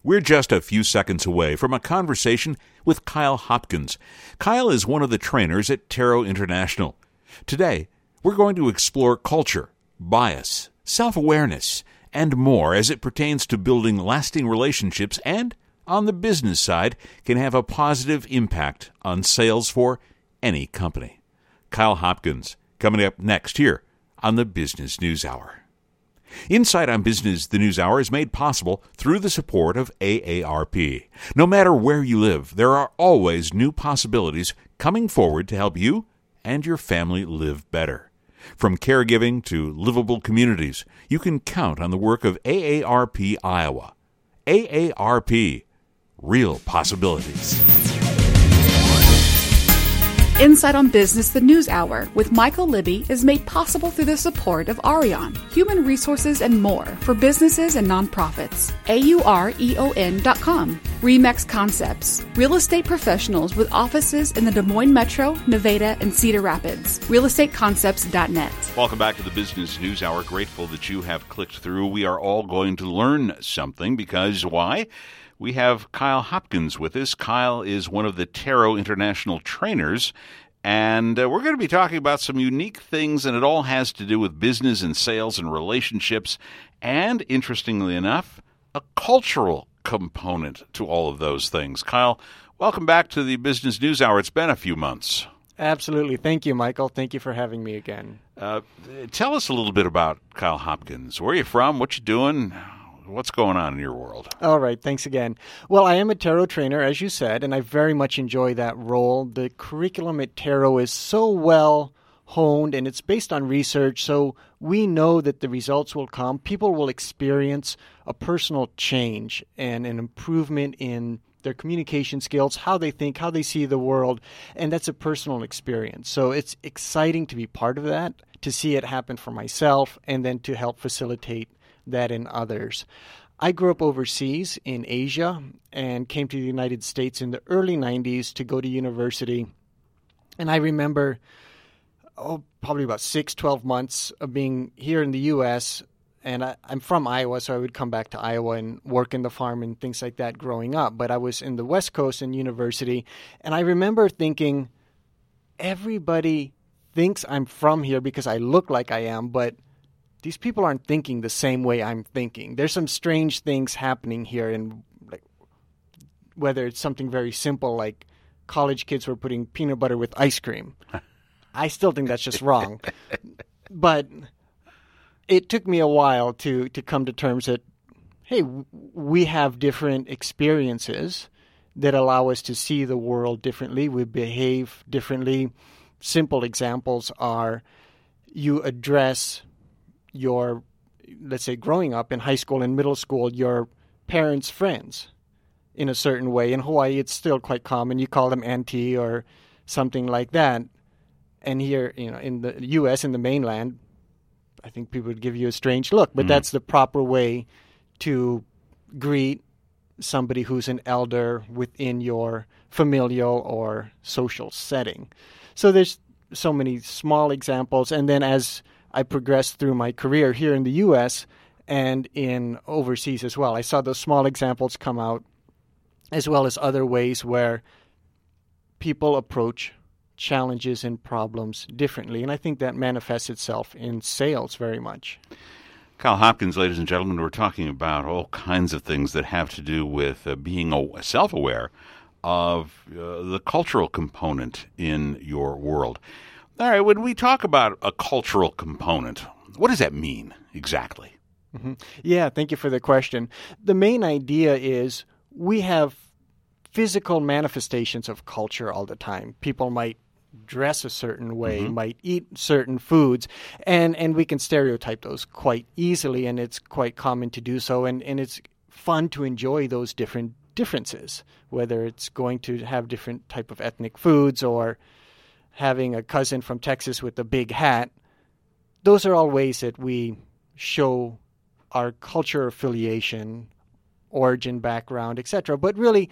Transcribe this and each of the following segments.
We're just a few seconds away from a conversation with Kyle Hopkins. Kyle is one of the trainers at Tarot International. Today, we're going to explore culture, bias, self-awareness, and more as it pertains to building lasting relationships and, on the business side, can have a positive impact on sales for any company. Kyle Hopkins, coming up next here on the Business News Hour. Insight on Business, the News Hour, is made possible through the support of AARP. No matter where you live, there are always new possibilities coming forward to help you and your family live better. From caregiving to livable communities, you can count on the work of AARP Iowa. AARP, real possibilities. Insight on Business, the News Hour with Michael Libby is made possible through the support of Arion, Human Resources and More for businesses and nonprofits. AUREON.com. Remax Concepts, real estate professionals with offices in the Des Moines Metro, Nevada, and Cedar Rapids. realestateconcepts.net. Welcome back to the Business News Hour. Grateful that you have clicked through. We are all going to learn something because why? We have Kyle Hopkins with us. Kyle is one of the Tarot International trainers, and we're going to be talking about some unique things, and it all has to do with business and sales and relationships, and, interestingly enough, a cultural component to all of those things. Kyle, welcome back to the Business News Hour. It's been a few months. Absolutely. Thank you, Michael. Thank you for having me again. Tell us a little bit about Kyle Hopkins. Where are you from? What you doing? What's going on in your world? All right. Thanks again. Well, I am a tarot trainer, as you said, and I very much enjoy that role. The curriculum at Tarot is so well honed, and it's based on research, so we know that the results will come. People will experience a personal change and an improvement in their communication skills, how they think, how they see the world, and that's a personal experience. So it's exciting to be part of that, to see it happen for myself, and then to help facilitate that in others. I grew up overseas in Asia and came to the United States in the early 90s to go to university. And I remember, probably about 12 months of being here in the U.S., and I'm from Iowa, so I would come back to Iowa and work in the farm and things like that growing up. But I was in the West Coast in university, and I remember thinking, everybody thinks I'm from here because I look like I am, but these people aren't thinking the same way I'm thinking. There's some strange things happening here, and whether it's something very simple like college kids were putting peanut butter with ice cream. I still think that's just wrong. But it took me a while to come to terms that, hey, we have different experiences that allow us to see the world differently. We behave differently. Simple examples are you address your, let's say, growing up in high school and middle school, your parents' friends in a certain way. In Hawaii, it's still quite common. You call them auntie or something like that. And here, in the U.S., in the mainland, I think people would give you a strange look. But that's the proper way to greet somebody who's an elder within your familial or social setting. So there's so many small examples. And then as I progressed through my career here in the U.S. and in overseas as well, I saw those small examples come out, as well as other ways where people approach challenges and problems differently. And I think that manifests itself in sales very much. Kyle Hopkins, ladies and gentlemen, we're talking about all kinds of things that have to do with being self-aware of the cultural component in your world. All right, when we talk about a cultural component, what does that mean exactly? Mm-hmm. Yeah, thank you for the question. The main idea is we have physical manifestations of culture all the time. People might dress a certain way, might eat certain foods, and we can stereotype those quite easily, and it's quite common to do so, and it's fun to enjoy those differences, whether it's going to have different type of ethnic foods or having a cousin from Texas with a big hat. Those are all ways that we show our culture affiliation, origin, background, etc. But really,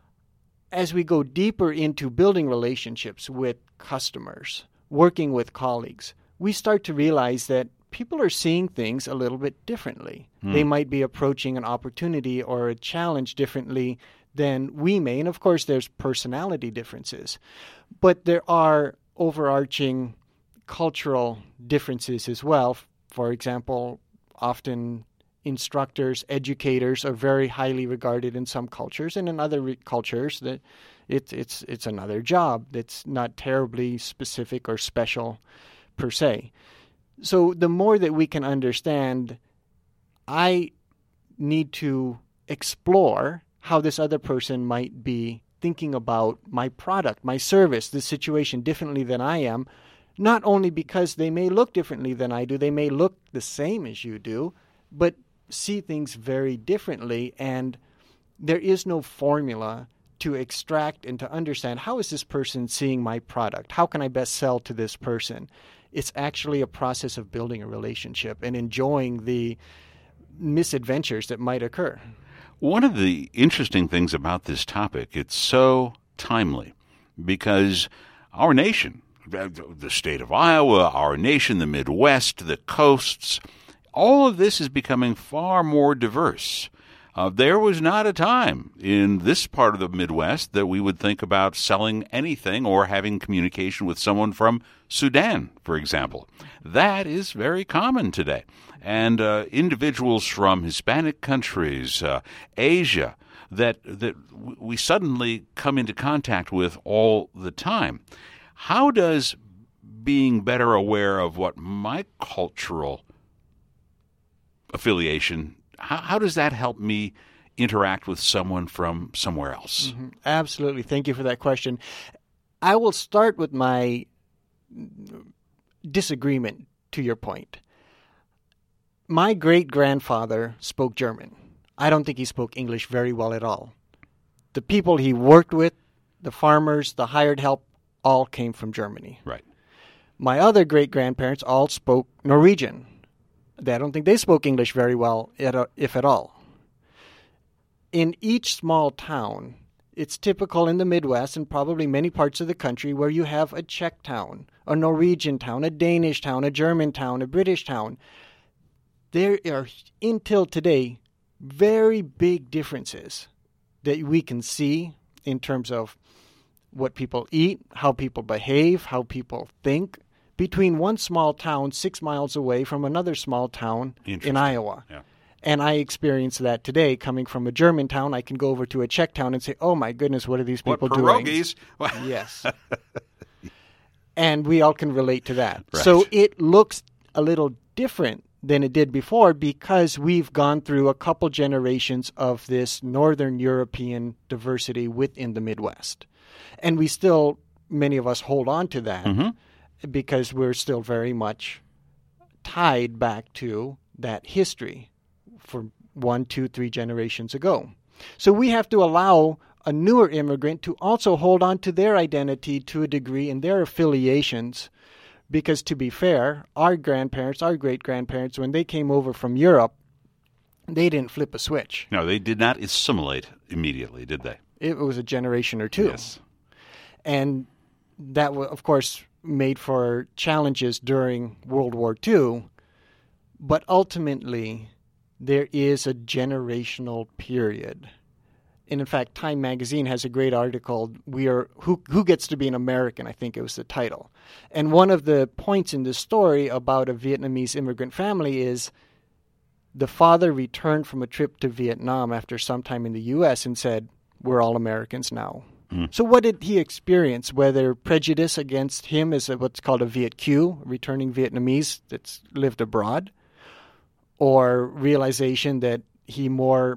as we go deeper into building relationships with customers, working with colleagues, we start to realize that people are seeing things a little bit differently. They might be approaching an opportunity or a challenge differently than we may. And of course, there's personality differences. But there are overarching cultural differences as well. For example, often instructors, educators are very highly regarded in some cultures, and in other cultures that it's another job that's not terribly specific or special per se. So the more that we can understand, I need to explore how this other person might be thinking about my product, my service, this situation differently than I am, not only because they may look differently than I do, they may look the same as you do, but see things very differently. And there is no formula to extract and to understand, how is this person seeing my product? How can I best sell to this person? It's actually a process of building a relationship and enjoying the misadventures that might occur. One of the interesting things about this topic, it's so timely because our nation, the state of Iowa, our nation, the Midwest, the coasts, all of this is becoming far more diverse. There was not a time in this part of the Midwest that we would think about selling anything or having communication with someone from Sudan, for example. That is very common today. And individuals from Hispanic countries, Asia, that we suddenly come into contact with all the time. How does being better aware of what my cultural affiliation, how does that help me interact with someone from somewhere else? Mm-hmm. Absolutely. Thank you for that question. I will start with my disagreement to your point. My great-grandfather spoke German. I don't think he spoke English very well at all. The people he worked with, the farmers, the hired help, all came from Germany. Right. My other great-grandparents all spoke Norwegian. I don't think they spoke English very well, if at all. In each small town, it's typical in the Midwest and probably many parts of the country where you have a Czech town, a Norwegian town, a Danish town, a German town, a British town. There are, until today, very big differences that we can see in terms of what people eat, how people behave, how people think, between one small town 6 miles away from another small town in Iowa. Yeah. And I experience that today. Coming from a German town, I can go over to a Czech town and say, oh my goodness, what are these people doing? Pierogies. Yes. And we all can relate to that. Right. So it looks a little different than it did before because we've gone through a couple generations of this Northern European diversity within the Midwest. And we still, many of us hold on to that because we're still very much tied back to that history for 1, 2, 3 generations ago. So we have to allow a newer immigrant to also hold on to their identity to a degree and their affiliations. Because to be fair, our grandparents, our great-grandparents, when they came over from Europe, they didn't flip a switch. No, they did not assimilate immediately, did they? It was a generation or two. Yes. And that, of course, made for challenges during World War II. But ultimately, there is a generational period. And in fact, Time Magazine has a great article, Who Gets to Be an American, I think it was the title. And one of the points in the story about a Vietnamese immigrant family is the father returned from a trip to Vietnam after some time in the U.S. and said, we're all Americans now. So what did he experience? Whether prejudice against him as what's called a Viet Q, returning Vietnamese that's lived abroad, or realization that he more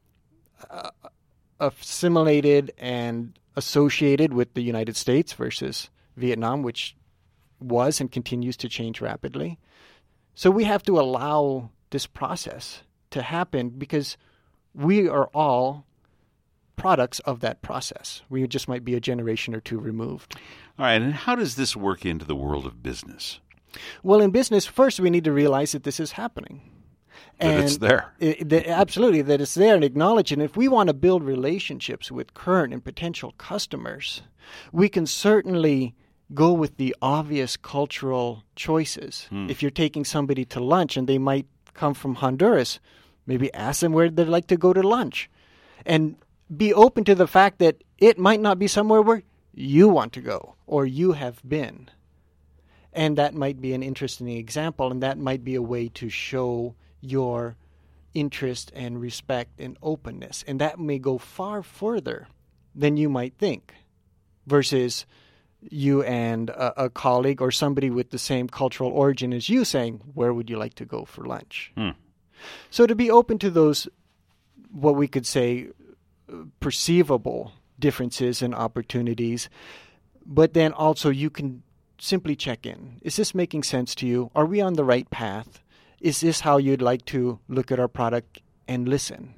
assimilated and associated with the United States versus Vietnam, which was and continues to change rapidly. So we have to allow this process to happen because we are all products of that process. We just might be a generation or two removed. All right, and how does this work into the world of business? Well, in business, first we need to realize that this is happening. That it's there. Absolutely, that it's there and acknowledge it. And if we want to build relationships with current and potential customers, we can certainly go with the obvious cultural choices. If you're taking somebody to lunch and they might come from Honduras, maybe ask them where they'd like to go to lunch. And be open to the fact that it might not be somewhere where you want to go or you have been. And that might be an interesting example, and that might be a way to show your interest and respect and openness. And that may go far further than you might think versus you and a colleague or somebody with the same cultural origin as you saying, where would you like to go for lunch? So to be open to those, what we could say, perceivable differences and opportunities, but then also you can simply check in. Is this making sense to you? Are we on the right path? Is this how you'd like to look at our product and listen?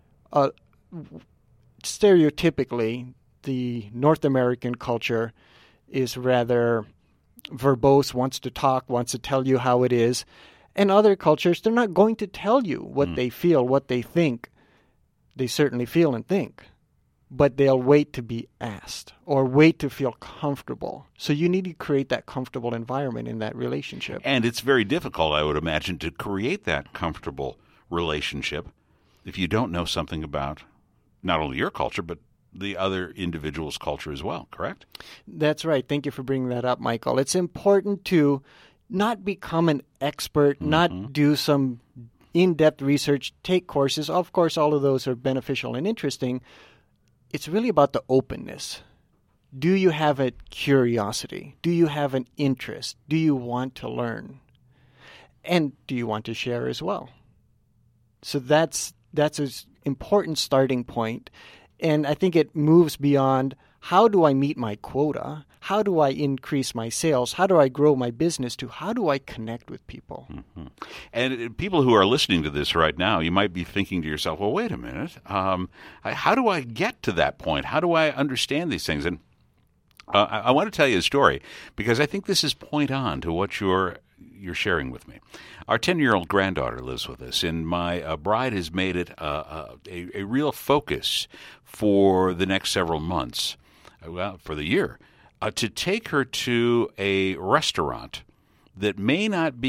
Stereotypically, the North American culture is rather verbose, wants to talk, wants to tell you how it is. And other cultures, they're not going to tell you what they feel, what they think. They certainly feel and think. But they'll wait to be asked or wait to feel comfortable. So you need to create that comfortable environment in that relationship. And it's very difficult, I would imagine, to create that comfortable relationship if you don't know something about not only your culture, but the other individual's culture as well, correct? That's right. Thank you for bringing that up, Michael. It's important to not become an expert, not do some in-depth research, take courses. Of course, all of those are beneficial and interesting. It's really about the openness. Do you have a curiosity? Do you have an interest? Do you want to learn? And do you want to share as well? So that's an important starting point. And I think it moves beyond how do I meet my quota? How do I increase my sales? How do I grow my business? To how do I connect with people? And people who are listening to this right now, you might be thinking to yourself, well, wait a minute. How do I get to that point? How do I understand these things? And I want to tell you a story because I think this is point on to what you're sharing with me. Our 10-year-old granddaughter lives with us, and my bride has made it a real focus for the next several months, for the year, to take her to a restaurant that may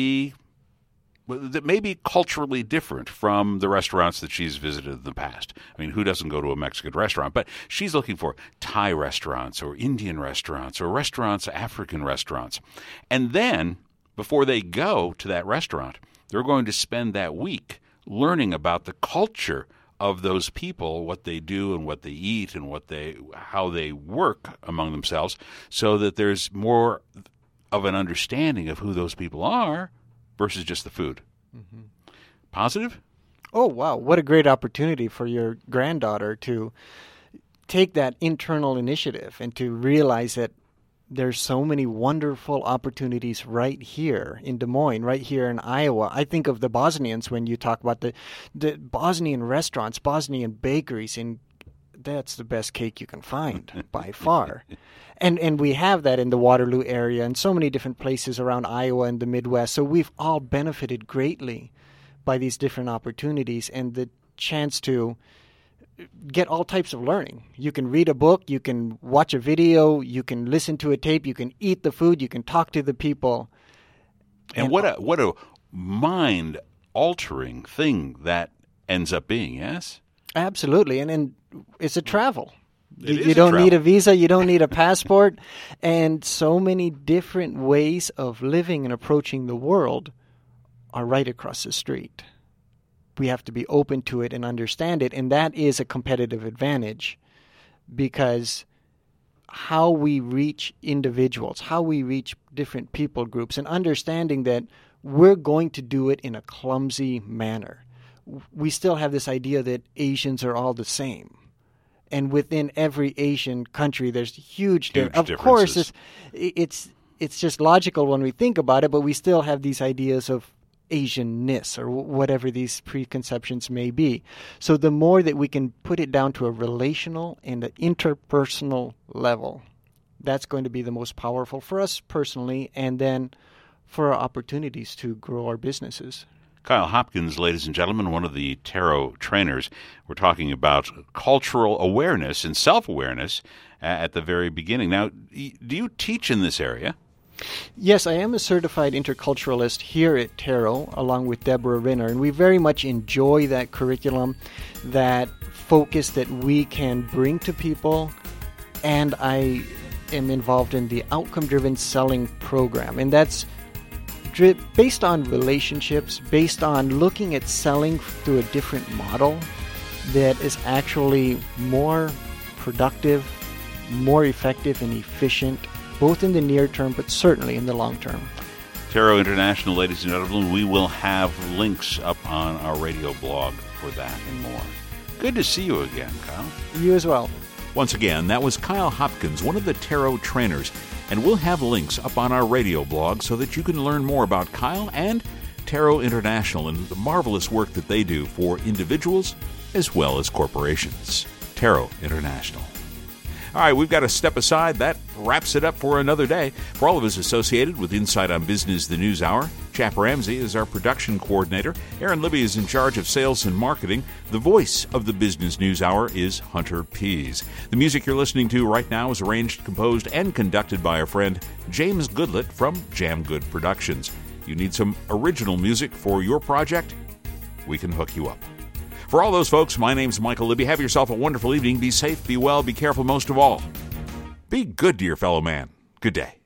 be culturally different from the restaurants that she's visited in the past. I mean, who doesn't go to a Mexican restaurant? But she's looking for Thai restaurants or Indian restaurants or African restaurants. And then, before they go to that restaurant, they're going to spend that week learning about the culture of those people, what they do and what they eat and how they work among themselves, so that there's more of an understanding of who those people are versus just the food. Positive? Oh, wow. What a great opportunity for your granddaughter to take that internal initiative and to realize that there's so many wonderful opportunities right here in Des Moines, right here in Iowa. I think of the Bosnians when you talk about the Bosnian restaurants, Bosnian bakeries, and that's the best cake you can find by far. And we have that in the Waterloo area and so many different places around Iowa and the Midwest. So we've all benefited greatly by these different opportunities and the chance to get all types of learning. You can read a book, you can watch a video, you can listen to a tape, you can eat the food, you can talk to the people. And what a mind-altering thing that ends up being, yes? Absolutely. And it's a travel. You don't need a visa, you don't need a passport, and so many different ways of living and approaching the world are right across the street. We have to be open to it and understand it, and that is a competitive advantage because how we reach individuals, how we reach different people groups, and understanding that we're going to do it in a clumsy manner. We still have this idea that Asians are all the same. And within every Asian country, there's huge differences. Of course, it's just logical when we think about it, but we still have these ideas of Asianness or whatever these preconceptions may be. So the more that we can put it down to a relational and an interpersonal level, that's going to be the most powerful for us personally and then for our opportunities to grow our businesses. Kyle Hopkins, ladies and gentlemen, one of the Tarot trainers. We're talking about cultural awareness and self-awareness at the very beginning. Now, do you teach in this area? Yes, I am a certified interculturalist here at Terro, along with Deborah Rinner, and we very much enjoy that curriculum, that focus that we can bring to people, and I am involved in the outcome-driven selling program, and that's based on relationships, based on looking at selling through a different model that is actually more productive, more effective, and efficient, both in the near term, but certainly in the long term. Terro International, ladies and gentlemen, we will have links up on our radio blog for that and more. Good to see you again, Kyle. You as well. Once again, that was Kyle Hopkins, one of the Terro trainers, and we'll have links up on our radio blog so that you can learn more about Kyle and Terro International and the marvelous work that they do for individuals as well as corporations. Terro International. All right, we've got to step aside. That wraps it up for another day. For all of us associated with Insight on Business, the News Hour, Chap Ramsey is our production coordinator. Aaron Libby is in charge of sales and marketing. The voice of the Business News Hour is Hunter Pease. The music you're listening to right now is arranged, composed, and conducted by our friend James Goodlett from Jam Good Productions. You need some original music for your project? We can hook you up. For all those folks, my name's Michael Libby. Have yourself a wonderful evening. Be safe, be well, be careful, most of all. Be good to your fellow man. Good day.